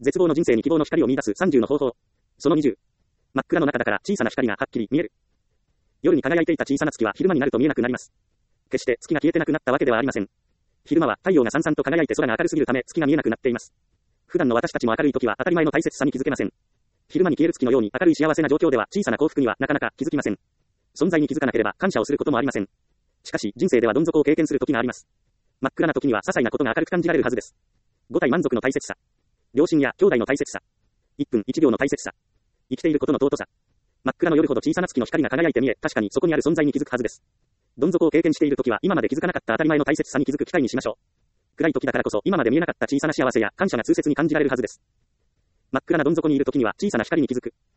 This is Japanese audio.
絶望の人生に希望の光を見出す30の方法。その20。真っ暗の中だから小さな光がはっきり見える。夜に輝いていた小さな月は昼間になると見えなくなります。決して月が消えてなくなったわけではありません。昼間は太陽がさんさんと輝いて空が明るすぎるため月が見えなくなっています。普段の私たちも明るい時は当たり前の大切さに気づけません。昼間に消える月のように明るい幸せな状況では小さな幸福にはなかなか気づきません。存在に気づかなければ感謝をすることもありません。しかし人生ではどん底を経験する時があります。真っ暗な時には些細なことが明るく感じられるはずです。五体満足の大切さ。両親や兄弟の大切さ。1分1秒の大切さ。生きていることの尊さ。真っ暗の夜ほど小さな月の光が輝いて見え、確かにそこにある存在に気づくはずです。どん底を経験している時は今まで気づかなかった当たり前の大切さに気づく機会にしましょう。暗い時だからこそ今まで見えなかった小さな幸せや感謝が痛切に感じられるはずです。真っ暗などん底にいる時には小さな光に気づく。